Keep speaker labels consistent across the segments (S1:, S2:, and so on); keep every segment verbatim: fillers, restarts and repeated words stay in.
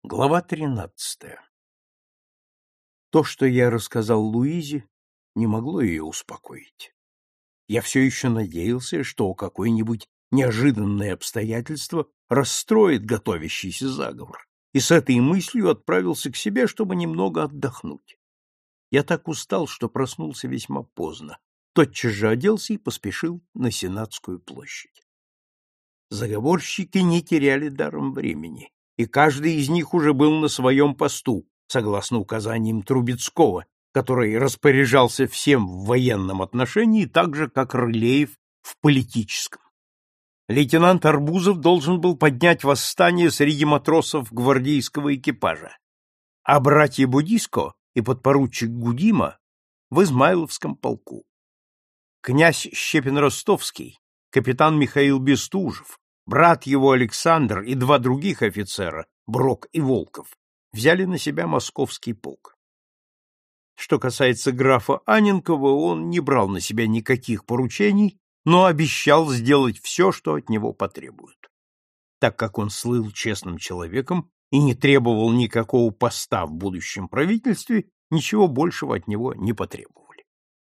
S1: Глава тринадцатая. То, что я рассказал Луизе, не могло ее успокоить. Я все еще надеялся, что какое-нибудь неожиданное обстоятельство расстроит готовящийся заговор, и с этой мыслью отправился к себе, чтобы немного отдохнуть. Я так устал, что проснулся весьма поздно, тотчас же оделся и поспешил на Сенатскую площадь. Заговорщики не теряли даром времени, и каждый из них уже был на своем посту, согласно указаниям Трубецкого, который распоряжался всем в военном отношении так же, как Рылеев в политическом. Лейтенант Арбузов должен был поднять восстание среди матросов гвардейского экипажа, а братья Будиско и подпоручик Гудима в Измайловском полку. Князь Щепин-Ростовский, капитан Михаил Бестужев, брат его Александр и два других офицера, Брок и Волков, взяли на себя московский полк. Что касается графа Анненкова, он не брал на себя никаких поручений, но обещал сделать все, что от него потребуют. Так как он слыл честным человеком и не требовал никакого поста в будущем правительстве, ничего большего от него не потребовали.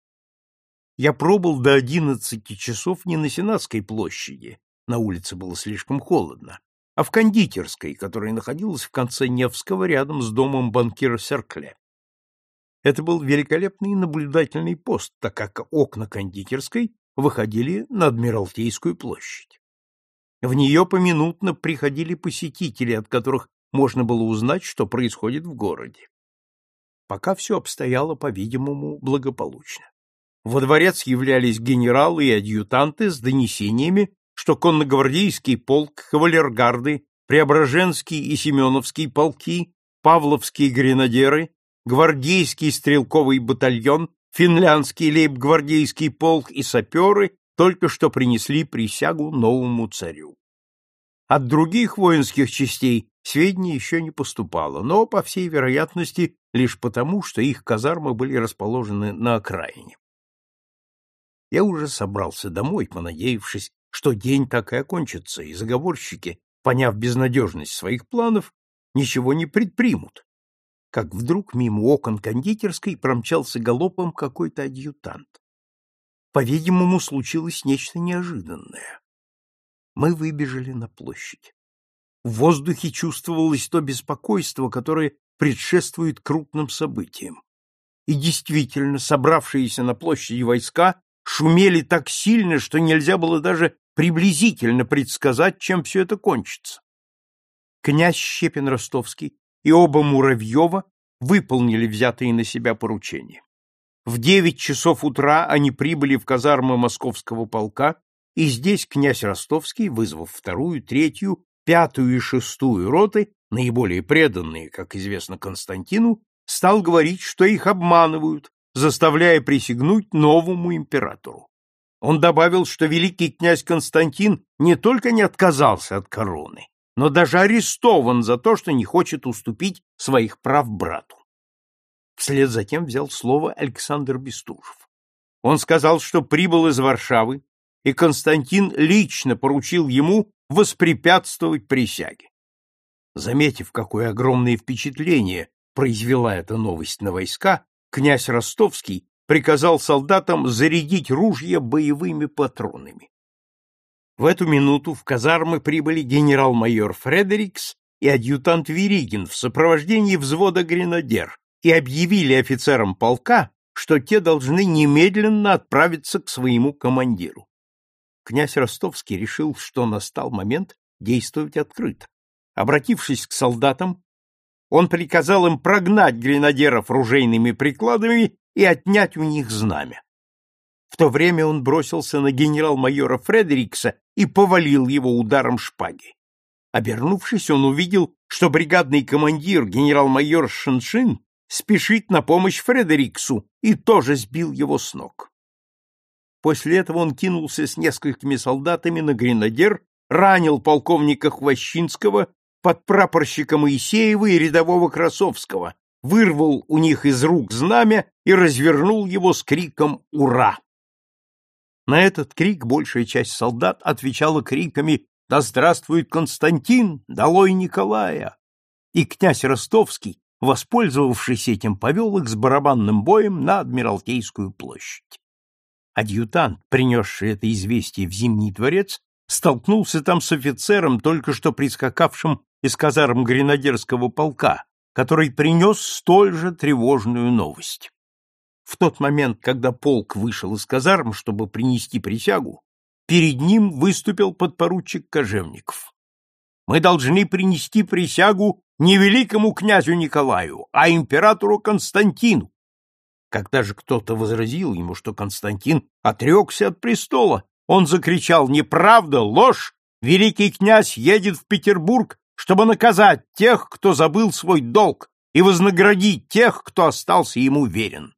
S1: Я пробыл до одиннадцати часов не на Сенатской площади, на улице было слишком холодно, а в кондитерской, которая находилась в конце Невского рядом с домом банкира Серкле. Это был великолепный наблюдательный пост, так как окна кондитерской выходили на Адмиралтейскую площадь. В нее поминутно приходили посетители, от которых можно было узнать, что происходит в городе. Пока все обстояло, по-видимому, благополучно. Во дворец являлись генералы и адъютанты с донесениями, что конногвардейский полк, кавалергарды, Преображенский и Семеновский полки, Павловские гренадеры, гвардейский стрелковый батальон, финляндский лейб-гвардейский полк и саперы только что принесли присягу новому царю. От других воинских частей сведений еще не поступало, но, по всей вероятности, лишь потому, что их казармы были расположены на окраине. Я уже собрался домой, понадеявшись, что день так и окончится, и заговорщики, поняв безнадежность своих планов, ничего не предпримут, как вдруг мимо окон кондитерской промчался галопом какой-то адъютант. По-видимому, случилось нечто неожиданное. Мы выбежали на площадь. В воздухе чувствовалось то беспокойство, которое предшествует крупным событиям. И действительно, собравшиеся на площади войска шумели так сильно, что нельзя было даже приблизительно предсказать, чем все это кончится. Князь Щепин-Ростовский и оба Муравьева выполнили взятые на себя поручения. В девять часов утра они прибыли в казармы московского полка, и здесь князь Ростовский, вызвав вторую, третью, пятую и шестую роты, наиболее преданные, как известно Константину, стал говорить, что их обманывают, заставляя присягнуть новому императору. Он добавил, что великий князь Константин не только не отказался от короны, но даже арестован за то, что не хочет уступить своих прав брату. Вслед за тем взял слово Александр Бестужев. Он сказал, что прибыл из Варшавы, и Константин лично поручил ему воспрепятствовать присяге. Заметив, какое огромное впечатление произвела эта новость на войска, князь Ростовский приказал солдатам зарядить ружья боевыми патронами. В эту минуту в казармы прибыли генерал-майор Фредерикс и адъютант Веригин в сопровождении взвода гренадер и объявили офицерам полка, что те должны немедленно отправиться к своему командиру. Князь Ростовский решил, что настал момент действовать открыто. Обратившись к солдатам, он приказал им прогнать гренадеров ружейными прикладами и отнять у них знамя. В то время он бросился на генерал-майора Фредерикса и повалил его ударом шпаги. Обернувшись, он увидел, что бригадный командир генерал-майор Шеншин спешит на помощь Фредериксу и тоже сбил его с ног. После этого он кинулся с несколькими солдатами на гренадер, ранил полковника Хвощинского, подпрапорщика Моисеева и рядового Красовского, вырвал у них из рук знамя и развернул его с криком «Ура!». На этот крик большая часть солдат отвечала криками «Да здравствует Константин! Долой Николая!» и князь Ростовский, воспользовавшись этим, повел их с барабанным боем на Адмиралтейскую площадь. Адъютант, принесший это известие в Зимний дворец, столкнулся там с офицером, только что прискакавшим из казарм гренадерского полка, который принес столь же тревожную новость. В тот момент, когда полк вышел из казарм, чтобы принести присягу, перед ним выступил подпоручик Кожевников. «Мы должны принести присягу не великому князю Николаю, а императору Константину». Когда же кто-то возразил ему, что Константин отрекся от престола, он закричал: «Неправда, ложь! Великий князь едет в Петербург, чтобы наказать тех, кто забыл свой долг, и вознаградить тех, кто остался ему верен».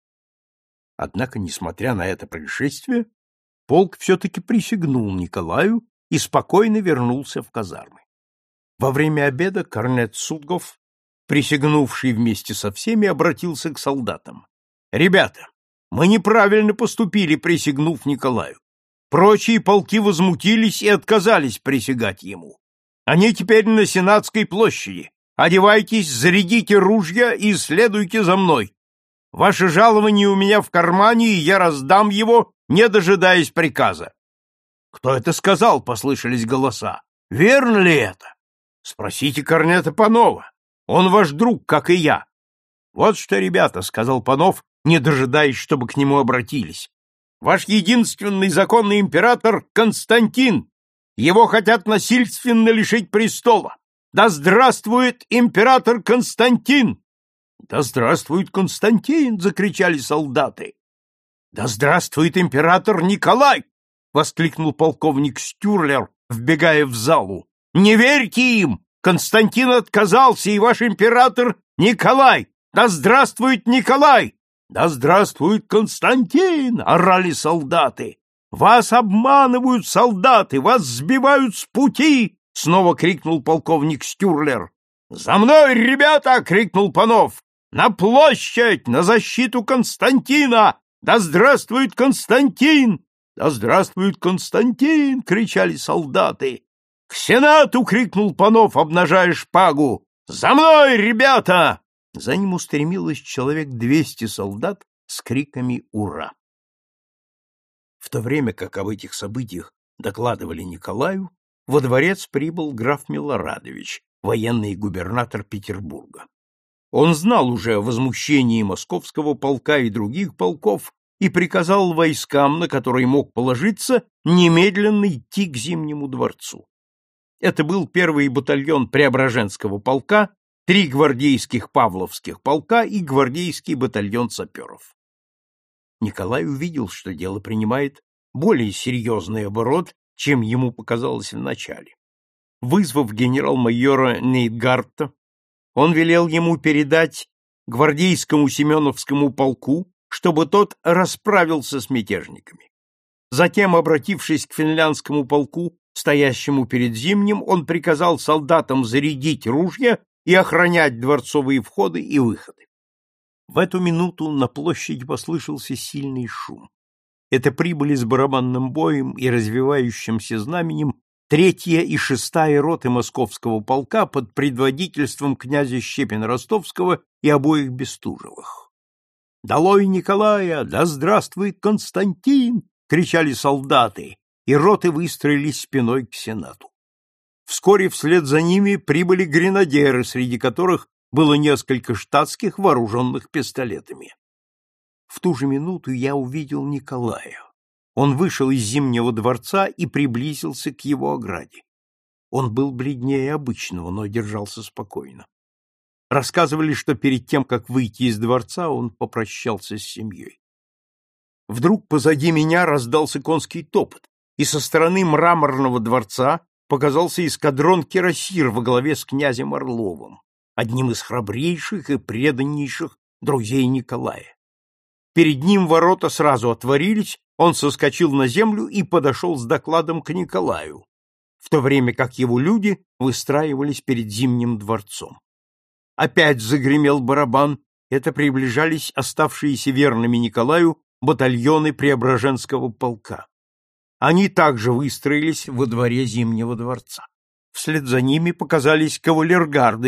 S1: Однако, несмотря на это происшествие, полк все-таки присягнул Николаю и спокойно вернулся в казармы. Во время обеда корнет Судгов, присягнувший вместе со всеми, обратился к солдатам: «Ребята, мы неправильно поступили, присягнув Николаю. Прочие полки возмутились и отказались присягать ему. Они теперь на Сенатской площади. Одевайтесь, зарядите ружья и следуйте за мной. Ваше жалование у меня в кармане, и я раздам его, не дожидаясь приказа». «Кто это сказал?» — послышались голоса. «Верно ли это? Спросите корнета Панова. Он ваш друг, как и я». «Вот что, ребята», — сказал Панов, не дожидаясь, чтобы к нему обратились. «Ваш единственный законный император Константин. Его хотят насильственно лишить престола. Да здравствует император Константин!» «Да здравствует Константин!» — закричали солдаты. «Да здравствует император Николай!» — воскликнул полковник Стюрлер, вбегая в залу. «Не верьте им! Константин отказался, и ваш император Николай! Да здравствует Николай! Да здравствует Константин!» — орали солдаты. «Вас обманывают солдаты! Вас сбивают с пути!» — снова крикнул полковник Стюрлер. «За мной, ребята!» — крикнул Панов. «На площадь! На защиту Константина! Да здравствует Константин! Да здравствует Константин!» — кричали солдаты. «К Сенату!» — крикнул Панов, обнажая шпагу. «За мной, ребята!» За ним устремилось человек двести солдат с криками «Ура!». В то время как об этих событиях докладывали Николаю, во дворец прибыл граф Милорадович, военный губернатор Петербурга. Он знал уже о возмущении московского полка и других полков и приказал войскам, на которые мог положиться, немедленно идти к Зимнему дворцу. Это был первый батальон Преображенского полка, три гвардейских Павловских полка и гвардейский батальон саперов. Николай увидел, что дело принимает более серьезный оборот, чем ему показалось вначале. Вызвав генерал-майора Нейтгарта, он велел ему передать гвардейскому Семеновскому полку, чтобы тот расправился с мятежниками. Затем, обратившись к финляндскому полку, стоящему перед Зимним, он приказал солдатам зарядить ружья и охранять дворцовые входы и выходы. В эту минуту на площади послышался сильный шум. Это прибыли с барабанным боем и развивающимся знаменем третья и шестая роты московского полка под предводительством князя Щепина-Ростовского и обоих Бестужевых. «Долой Николая! Да здравствует Константин!» — кричали солдаты, и роты выстроились спиной к Сенату. Вскоре вслед за ними прибыли гренадеры, среди которых было несколько штатских, вооруженных пистолетами. В ту же минуту я увидел Николая. Он вышел из Зимнего дворца и приблизился к его ограде. Он был бледнее обычного, но держался спокойно. Рассказывали, что перед тем, как выйти из дворца, он попрощался с семьей. Вдруг позади меня раздался конский топот, и со стороны Мраморного дворца показался эскадрон кирасир во главе с князем Орловым, одним из храбрейших и преданнейших друзей Николая. Перед ним ворота сразу отворились, он соскочил на землю и подошел с докладом к Николаю, в то время как его люди выстраивались перед Зимним дворцом. Опять загремел барабан, это приближались оставшиеся верными Николаю батальоны Преображенского полка. Они также выстроились во дворе Зимнего дворца. Вслед за ними показались кавалергарды,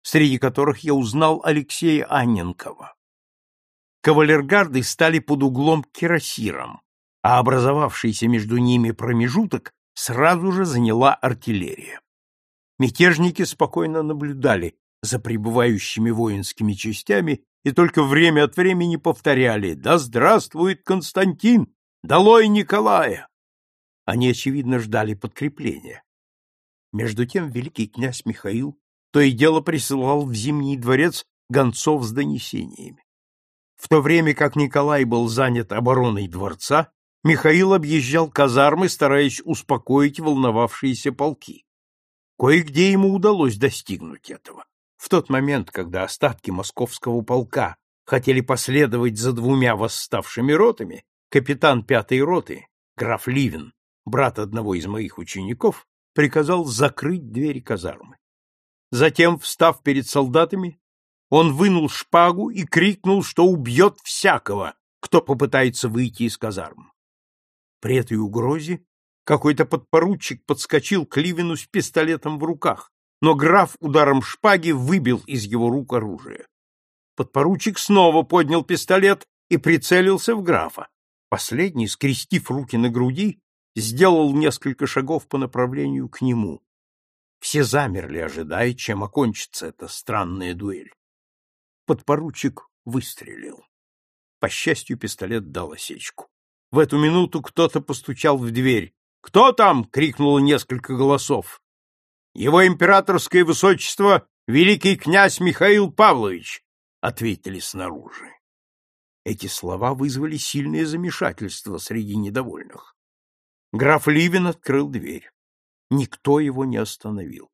S1: среди которых я узнал Алексея Анненкова. Кавалергарды стали под углом к кирасирам, а образовавшийся между ними промежуток сразу же заняла артиллерия. Мятежники спокойно наблюдали за прибывающими воинскими частями и только время от времени повторяли: «Да здравствует Константин! Долой Николая!» Они, очевидно, ждали подкрепления. Между тем великий князь Михаил то и дело присылал в Зимний дворец гонцов с донесениями. В то время как Николай был занят обороной дворца, Михаил объезжал казармы, стараясь успокоить волновавшиеся полки. Кое-где ему удалось достигнуть этого. В тот момент, когда остатки московского полка хотели последовать за двумя восставшими ротами, капитан пятой роты, граф Ливен, брат одного из моих учеников, приказал закрыть двери казармы. Затем, встав перед солдатами, он вынул шпагу и крикнул, что убьет всякого, кто попытается выйти из казарм. При этой угрозе какой-то подпоручик подскочил к Ливену с пистолетом в руках, но граф ударом шпаги выбил из его рук оружие. Подпоручик снова поднял пистолет и прицелился в графа. Последний, скрестив руки на груди, сделал несколько шагов по направлению к нему. Все замерли, ожидая, чем окончится эта странная дуэль. Подпоручик выстрелил. По счастью, пистолет дал осечку. В эту минуту кто-то постучал в дверь. «Кто там?» — крикнуло несколько голосов. «Его императорское высочество, великий князь Михаил Павлович», — ответили снаружи. Эти слова вызвали сильное замешательство среди недовольных. Граф Ливен открыл дверь. Никто его не остановил.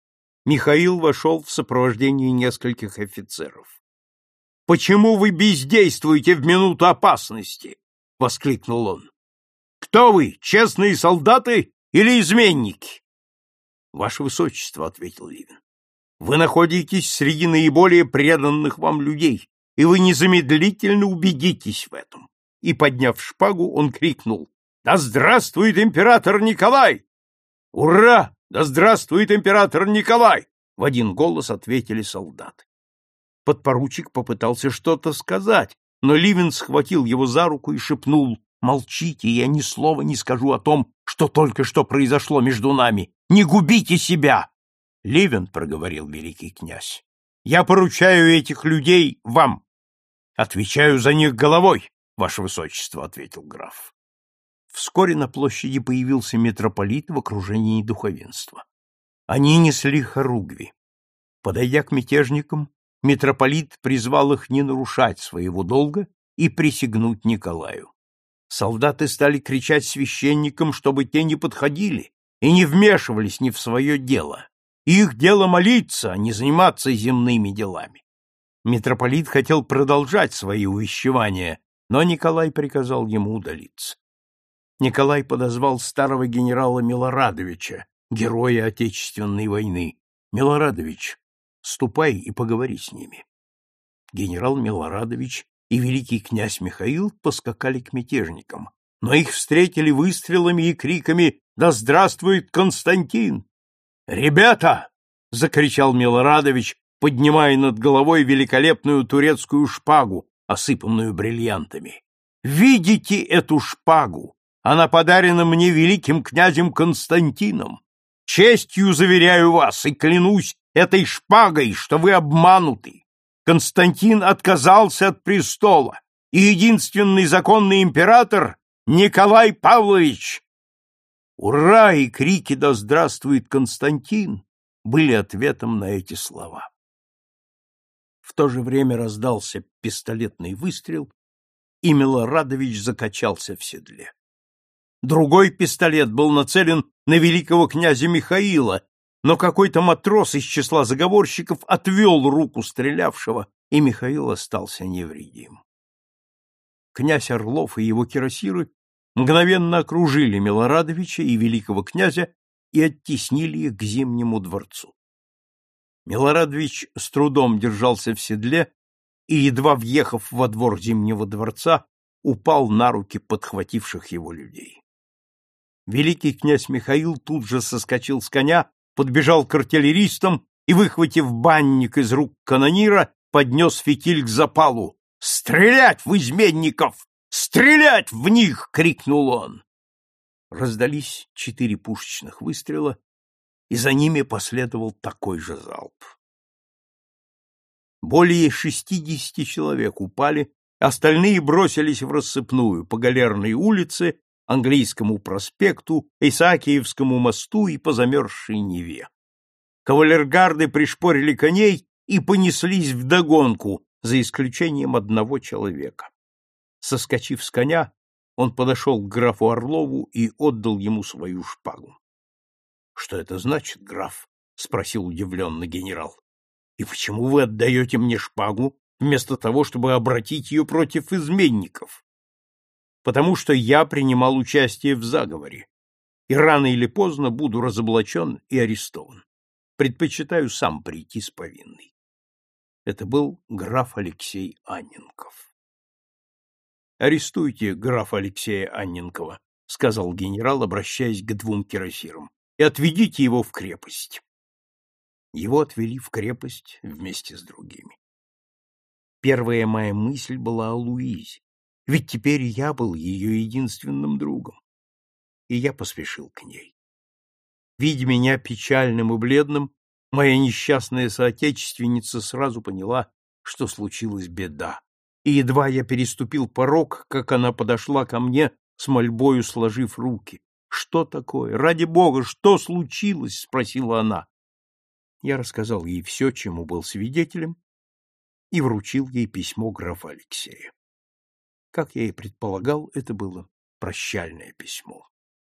S1: Михаил вошел в сопровождении нескольких офицеров. «Почему вы бездействуете в минуту опасности?» — воскликнул он. «Кто вы, честные солдаты или изменники?» «Ваше высочество», — ответил Ливен, — «вы находитесь среди наиболее преданных вам людей, и вы незамедлительно убедитесь в этом». И, подняв шпагу, он крикнул: «Да здравствует император Николай!» «Ура! Да здравствует император Николай!» — в один голос ответили солдаты. Подпоручик попытался что-то сказать, но Ливен схватил его за руку и шепнул: «Молчите, я ни слова не скажу о том, что только что произошло между нами. Не губите себя!» «Ливен», — проговорил великий князь, — «я поручаю этих людей вам». «Отвечаю за них головой, ваше высочество», — ответил граф. Вскоре на площади появился митрополит в окружении духовенства. Они несли хоругви. Подойдя к мятежникам, митрополит призвал их не нарушать своего долга и присягнуть Николаю. Солдаты стали кричать священникам, чтобы те не подходили и не вмешивались ни в свое дело. Их дело молиться, а не заниматься земными делами. Митрополит хотел продолжать свои увещевания, но Николай приказал ему удалиться. Николай подозвал старого генерала Милорадовича, героя Отечественной войны. «Милорадович, ступай и поговори с ними». Генерал Милорадович и великий князь Михаил поскакали к мятежникам, но их встретили выстрелами и криками: «Да здравствует Константин!» «Ребята!» — закричал Милорадович, поднимая над головой великолепную турецкую шпагу, осыпанную бриллиантами. «Видите эту шпагу? Она подарена мне великим князем Константином. Честью заверяю вас и клянусь этой шпагой, что вы обмануты. Константин отказался от престола, и единственный законный император — Николай Павлович». «Ура!» и крики «Да здравствует Константин!» были ответом на эти слова. В то же время раздался пистолетный выстрел, и Милорадович закачался в седле. Другой пистолет был нацелен на великого князя Михаила, но какой-то матрос из числа заговорщиков отвел руку стрелявшего, и Михаил остался невредим. Князь Орлов и его кирасиры мгновенно окружили Милорадовича и великого князя и оттеснили их к Зимнему дворцу. Милорадович с трудом держался в седле и, едва въехав во двор Зимнего дворца, упал на руки подхвативших его людей. Великий князь Михаил тут же соскочил с коня, подбежал к артиллеристам и, выхватив банник из рук канонира, поднес фитиль к запалу. «Стрелять в изменников! Стрелять в них!» — крикнул он. Раздались четыре пушечных выстрела, и за ними последовал такой же залп. Более шестидесяти человек упали, остальные бросились в рассыпную по Галерной улице, Английскому проспекту, Исаакиевскому мосту и по замерзшей Неве. Кавалергарды пришпорили коней и понеслись вдогонку, за исключением одного человека. Соскочив с коня, он подошел к графу Орлову и отдал ему свою шпагу. — Что это значит, граф? — спросил удивленно генерал. — И почему вы отдаете мне шпагу, вместо того, чтобы обратить ее против изменников? — Потому что я принимал участие в заговоре, и рано или поздно буду разоблачен и арестован. Предпочитаю сам прийти с повинной. Это был граф Алексей Анненков. «Арестуйте графа Алексея Анненкова», — сказал генерал, обращаясь к двум кирасирам, — «и отведите его в крепость». Его отвели в крепость вместе с другими. Первая моя мысль была о Луизе, ведь теперь я был ее единственным другом, и я поспешил к ней. Видя меня печальным и бледным, моя несчастная соотечественница сразу поняла, что случилась беда, и едва я переступил порог, как она подошла ко мне с мольбою, сложив руки. «Что такое? Ради Бога, что случилось?» — спросила она. Я рассказал ей все, чему был свидетелем, и вручил ей письмо графа Алексея. Как я и предполагал, это было прощальное письмо.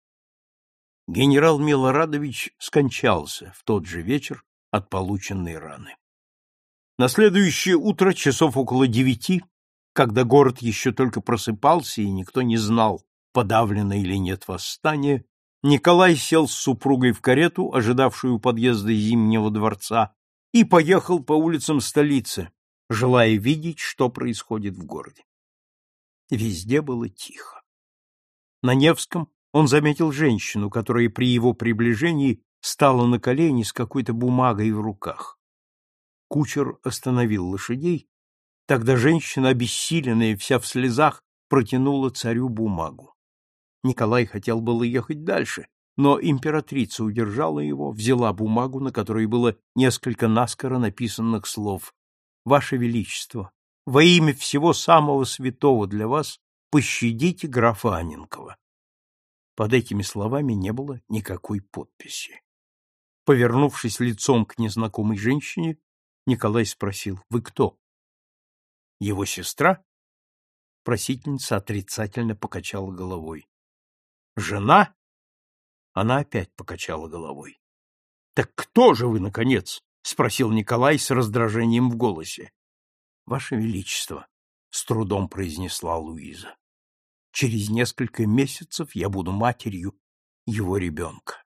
S1: Генерал Милорадович скончался в тот же вечер от полученной раны. На следующее утро, часов около девяти, когда город еще только просыпался и никто не знал, подавлено или нет восстание, Николай сел с супругой в карету, ожидавшую подъезда Зимнего дворца, и поехал по улицам столицы, желая видеть, что происходит в городе. Везде было тихо. На Невском он заметил женщину, которая при его приближении стала на колени с какой-то бумагой в руках. Кучер остановил лошадей, тогда женщина, обессиленная, вся в слезах, протянула царю бумагу. Николай хотел было ехать дальше, но императрица удержала его, взяла бумагу, на которой было несколько наскоро написанных слов: «Ваше Величество, во имя всего самого святого для вас пощадите графа Анненкова». Под этими словами не было никакой подписи. Повернувшись лицом к незнакомой женщине, Николай спросил: «Вы кто?» «Его сестра?» Просительница отрицательно покачала головой. «Жена?» Она опять покачала головой. «Так кто же вы, наконец?» — спросил Николай с раздражением в голосе. «Ваше Величество», — с трудом произнесла Луиза, — «через несколько месяцев я буду матерью его ребенка».